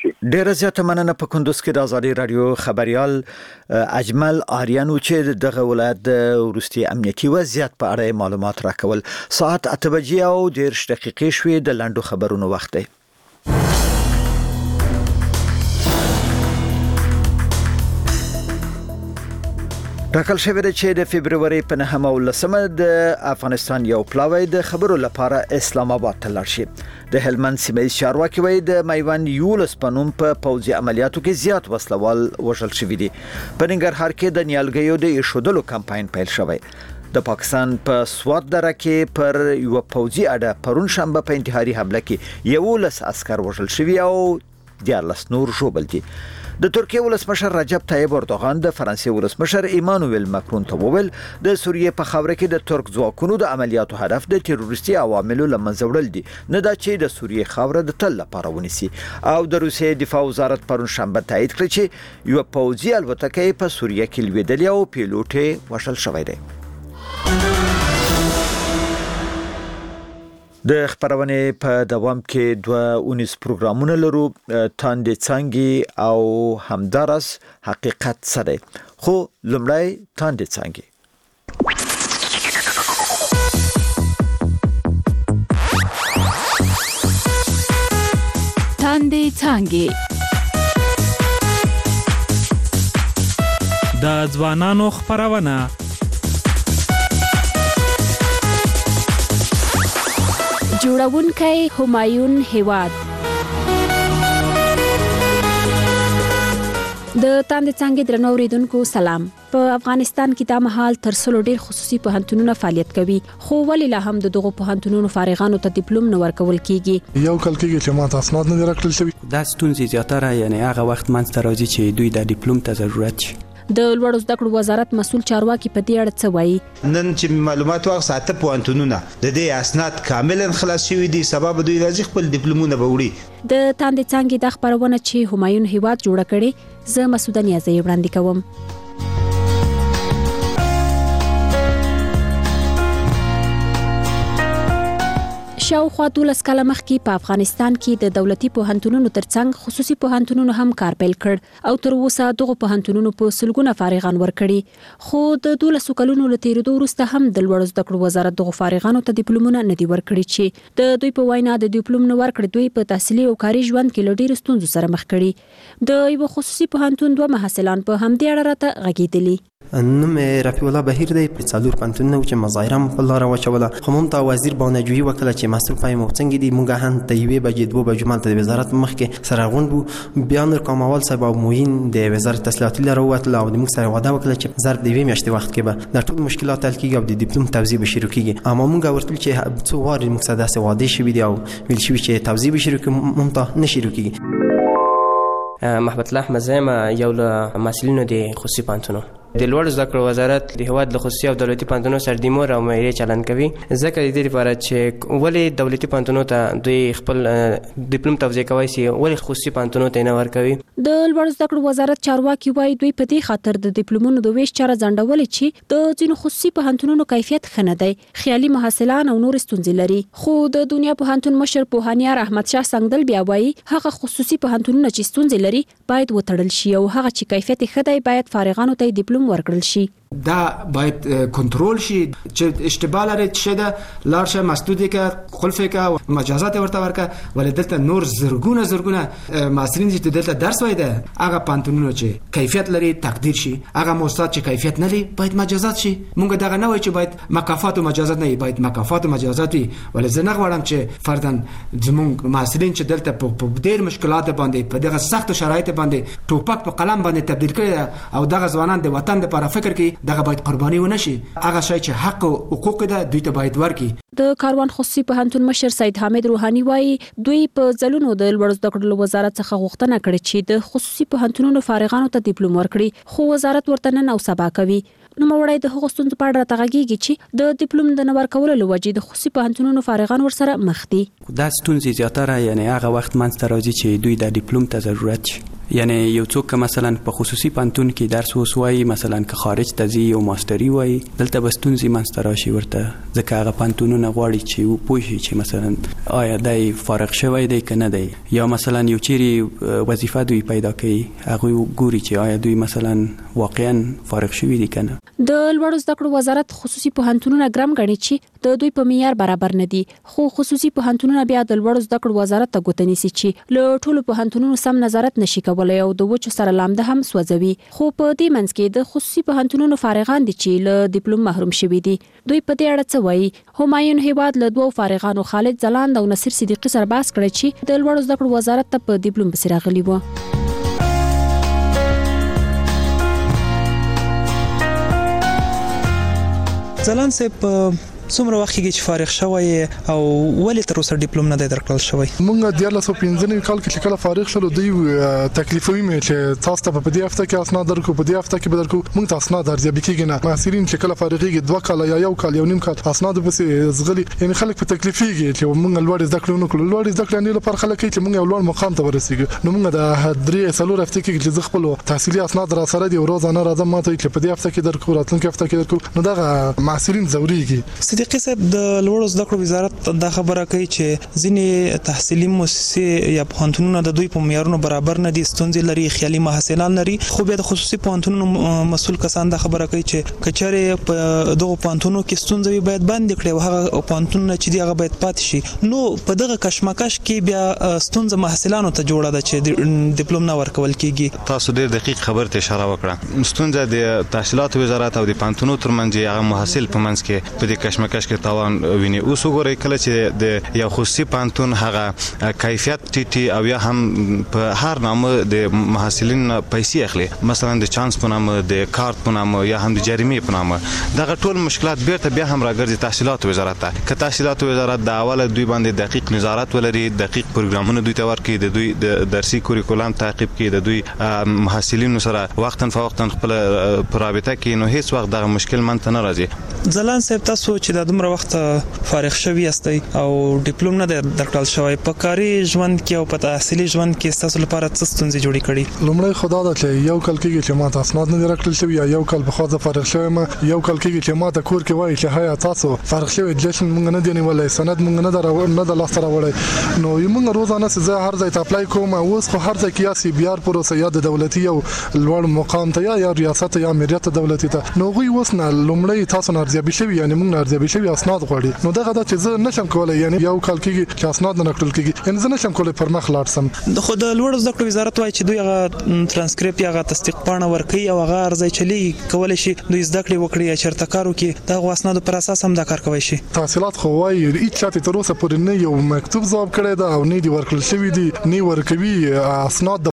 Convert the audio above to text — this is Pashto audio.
شي. ډېر زیاته مننه. په کندوز کې د ازادي رادیو خبريال اجمل آریانو چې دغه ولایت د وروستي امنیتي وضعیت په اړه معلومات راکول. ساعت 8:10 شوې د لاندو خبرونو وخت دی. ټاکل شوی دی چې د فبرवरी په 9 د افغانستان یو پلاوی د خبرو لپاره اسلام آباد ته لاړ شي. د هلمند سیمه چارواکي وایي د میوند یولس پنوم په پوځي عملیاتو کې زیات وسلوال وژل شوی دي. په ننګرهار کې د نیالګیو د ایښودلو کمپاین پیل شوی. د پاکستان په سوات دره کې پر یو پوځي اډه پرون شنبه په انتحاري حمله کې 11 عسكر وژل شوی او 14 نور ژوبل دي. د ترکیه ولسمشر رجب طیب اردوغان د فرانسې ولسمشر ایمانوئل ماکرون ته وویل د سوریې په خاوره کې د ترک ځواکونو د عملیاتو هدف د تروریستي عواملو لمنځه وړل دي، نه دا چې د سوریې خاوره د تل لپاره ونیسي. او د روسیې دفاع وزارت پرون شنبه تایید کړ چې یو پوځي الوتکه په سوریه کې لویدلې او پیلوټ یې وژل شوی دی. د خبرونه په دوام کې 2 پروګرامونه لرو، تاندې څنګه او همدارس حقیقت سره. خو لمړی تاندې څنګه. تاندې څنګه د ځوانانو خبرونه. جوړونکی همایون هیواد. د تاندې څنګه درنو اوریدونکو سلام. په افغانستان کې د مهال تر څلو ډېر خصوصي پوهنتونونه فعالیت کوي، خو ولې لا هم د دغو پوهنتونونو فارغانو ته ډیپلوم نه ورکول کیږي؟ یو کال کېږي چې ماته اسناد نه راکړل شوی. دا ستونزې زیاتره یعنی هغه وخت منځ ته راځي چې دوی د ډیپلوم ته ضرورت شي. د لوړو زده کړو وزارت مسول چارواکي په دې اړه څه وایي؟ نن چې معلومات واغسته پوهنتونونه د دې اسناد کاملا خلاص شوي دي، سبب دوی راځي خپل ډیپلومونه به وړي. د تاندې څنګه د خبرونه چې همایون هیواد جوړ کړي، زه مسعوده نیازی وړاندې کوم. شاوخوا 12 کاله مخکې په افغانستان کې د دولتي پوهنتونونو ترڅنګ خصوصي پوهنتونونو هم کار پیل کړ او تر اوسه دغه پوهنتونونو په سلګونه فارغان ورکړي. خو د 12 کلونو له تیریدو وروسته هم د لوړو زده کړو وزارت دغه فارغانو ته ډیپلومونه نه دي ورکړي چې د دوی په وینا د ډیپلوم نه ورکړي دوی په تحصیلي او کاري ژوند کې له ډېرو ستونزو سره مخ کړي. د یو خصوصي پوهنتون 2 محصلان په همدې اړه راته غږیدلي. نوم رفیع الله بهیر دی، په څلور پوهنتونونه چې مظاهره په لاره واچوله، خو موږ ته وزیر بانجوي وکړه چې مصروف یم او څنګه دي. موږ هم ته 1 بجې 2 بجې مالته د وزارت مخکې سره غونډ وو. بیا نور کاموال صاحب او موین د وزارت تحصیلات لاره وتل او موږ سره وعده وکړه چې ظرف د 2 میاشتې وخت کې به د ټول مشکلات حل کیږي او د ډیپلوم توزیع به شروع کیږي. اما موږ ورته چې څو واره موږ سره داسې وعده شوی دی او ویل شوی چې توزیع به شروع کیږي، موږ ته نه شروع کیږي. محمد الله احمد زایم یو له مسؤلینو د خصوصي پوهنتونونو د لوړ زده کړو وزارت د هیواد له خصوصي او دولتي پوهنتونونو سره د مور او معیاري چلند کوي. ځکه د دې لپاره چې ولې دولتي پوهنتونونو ته دوی خپل ډیپلوم توزیع کوي سي ولې خصوصي پوهنتونونو ته نه ورکوي. د لوړ زده کړو وزارت چارواکي وایي دوی په دې خاطر د ډیپلومونو د ویش چاره ځنډولې چې د ځینو خصوصي پوهنتونونو کیفیت ښه نه دی، خیالي محصلان او نور ستونزې لري. خو د دنیا پوهنتون مشر پوهانیار احمد شاه سنگدل بیا وایي هغه خصوصي پوهنتونونه چې ستونزې لري باید وتړل شي او هغه چې کیفیت ښه دی باید فارغانو ته ډیپلوم ورکړل شي. دا باید کنترل شي چې اشتباه لري چې دا لارشه مسدودی که خلفه که مجازات ورته ورکه، ولې دلته نور زرګونه معاصرین چې دلته درس وای ده هغه پانتونونو چې کیفیت لري تقدیر شي، هغه موسسات چې کیفیت نه لري باید مجازات شي. مونږ دغه نه وای چې باید مکافات او مجازات نه، باید مکافات او مجازات وي. ولې زه نه غواړم چې فردن زمونږ معاصرین چې دلته په ډېر مشکلات باندې په دغه سخت شرایط باندې ټوپک په قلم باندې تبدیل کړي او دغه ځوانان د وطن لپاره فکر کوي، دغه باید قرباني ونه شي. هغه شی چې حق او حقوق ده دوی ته باید ورکړي. د کاروان خصوصي پوهنتون مشر سید حامد روحاني وایي دوی په ځلونو د لوړ زده کړو وزارت څخه غوښتنه کړې چې د خصوصي پوهنتونونو فارغانو ته ډیپلوم ورکړي، خو وزارت ورته نن او سبا کوي. نو موړی د هغو ستونزو په اړه راغږیږي چې د ډیپلوم د نه ورکولو له وجې د خصوصي پوهنتونونو فارغان ورسره مخ دي. دا ستونزې زیاتره یعنی هغه وخت منځ ته راځي چې دوی د ډیپلوم ته ضرورت شي. یعنی یو څوک مثلا په خصوصي پانتون کې درس وسوي مثلا که خارج ته ځي او ماستری وای دلته بستونزي منځ راشي ورته ځکه هغه پانتونونه غواړي چې پوه شي چې مثلا آیا دای فارغ شوی دی که نه دی یا مثلا یو چیري وظیفه دوی پیدا کوي هغه ګوري چې آیا دوی مثلا واقعا فارغ شوی دي که نه. د لوړو زده کړو وزارت خصوصي پوهنتونونه ګرام ګڼي چې د دوی په معیار برابر نه دي خو خصوصي پوهنتونونه بیا د لوړو زده کړو وزارت ته ګوته نیسي چې له ټولو پوهنتونونو سم نظارت نشي کولای او د وچو سره لامده هم سوځوي خو په دې منځ کې د خصوصي پوهنتونونو فارغان دي چې له ډیپلوم محروم شوي دي دوی په دې اړه څه وایي. همایون هیواد له دوو فارغانو خالد ځلاند او نصیر صدیقي سره بحث کړی چې د لوړو زده کړو وزارت ته په ډیپلوم پسې راغلي وو. ځلاند صاحب څومره وخت کې چې فارغ شوی او ولې تر اوسه ډیپلوم نه دی درکړل شوی؟ موږ د 1995 کال کې کله فارغ شولو دوی تکلیفوي مې چې تاسو ته په دې هفته کې اسناد درکو په دې هفته کې به درکو موږ تاسو اسناد ارزیابي کیږي نه محصلین چې کله فارغيږي 2 کال یا 1 کال یا نیم کال اسناد پسې زغلي یعنی خلک په تکلیفيږي چې موږ لوړ زده کړو نو کول لوړ زده کړو نه لپاره خلک چې موږ یو لوړ مقام ته ورسیږو نو موږ د 3 هفته کې چې خپل تحصیلي اسناد را سره دی روزانه راځم ماته چې په دې هفته کې درکو راتلونکي هفته کې درکو نو دا محصلین زوريږي. صدیقي صاحب د لوړو زده کړو وزارت دا خبره کوي چې ځینې تحصیلي مؤسسې یا پوهنتونونه د دوی په معیارونو برابر نه دي ستونزې لري خیالي محصلان لري خو بیا د خصوصي پوهنتونونو مسؤل کسان دا خبره کوي چې کچره په دغه پوهنتونونو کې ستونزې باید بند کړي او هغه پوهنتونونه چې دی هغه باید پاتې شي نو په دغه کشمکش کې بیا ستونزه محصلانو ته جوړه ده چې ډیپلوم نه ورکول کیږي. تاسو ډېر دقیق خبر ته اشاره وکړه ستونزه د تحصیلات وزارت او د پوهنتونونو ترمنځ هغه محصل په منځ کې په دې کشمکش کې تاوان ویني اوس وګورئ کله چې د یو خصوصي پوهنتون هغه کیفیت ټیټي او یا هم په هر نامه د محصلین پیسې اخلي مثلا د چانس په نامه د کارت په نامه یا هم د جریمې په نامه دغه ټول مشکلات بیرته بیا هم راګرځي تحصیلات وزارت ته که تحصیلات وزارت د اوله دوی باندې دقیق نظارت ولري دقیق پروګرامونه دوی ته ورکړي د دوی د درسي کوریکولم تعقیب کړي د دوی محصلینو سره وختاً فوقتاً خپل رابطه کې نو هیڅ وخت دغه مشکل منته نه راځي. ځلاند صاحب تاسو چې د دومره وخت فارغ شوی یاستئ او ډیپلوم نه درکړل شوی په کاري ژوند کې او په تحصیلي ژوند کې تاسو لپاره څه ستونزې جوړې کړې؟ لومړی خدا دا چې یو کال کې چې ما تاسو اسناد نه درکړل شوی یا یو کال په خاطر فارغ شوم یو کال کې چې ما ته کور کې وایي چې هيا تاسو فارغ شوی جشن مونږ نه دی نیولای سند مونږ نه د لاس راوړی نو موږ روزانه زه هر ځای ته اپلای کوم اوس خو هر ځای کې یا سی بي ار پروسه یا د دولتي او لوړ مقام ته یا ریاست یا امریت دولتي ته نو غوي اوس نه لومړی تاسو ارزیابي شوی یعنی موږ ارزیابي شوی اسناد غواړي نو دغه چې زه نشم کولای یعنی یو کال کې چې اسناد نه نقل کیږي یعنی زه نشم کولای پر مخ لاړ سم. د خود لوړ زده کړو وزارت وايي چې دوی هغه ترانسکریپټ یا تصدیق پاڼه ورکړي او هغه ارزای چلی کولای شي دوی زده کړې وکړي یا چرته کارو کې دا اسناد پر اساس هم دا کار کوي شي. تحصیلات خو وايي هیڅ چاته تر اوسه پورې نه یو مکتوب ځواب کړی دا او نه دی ورکړل شوی دی نه ورکوي اسناد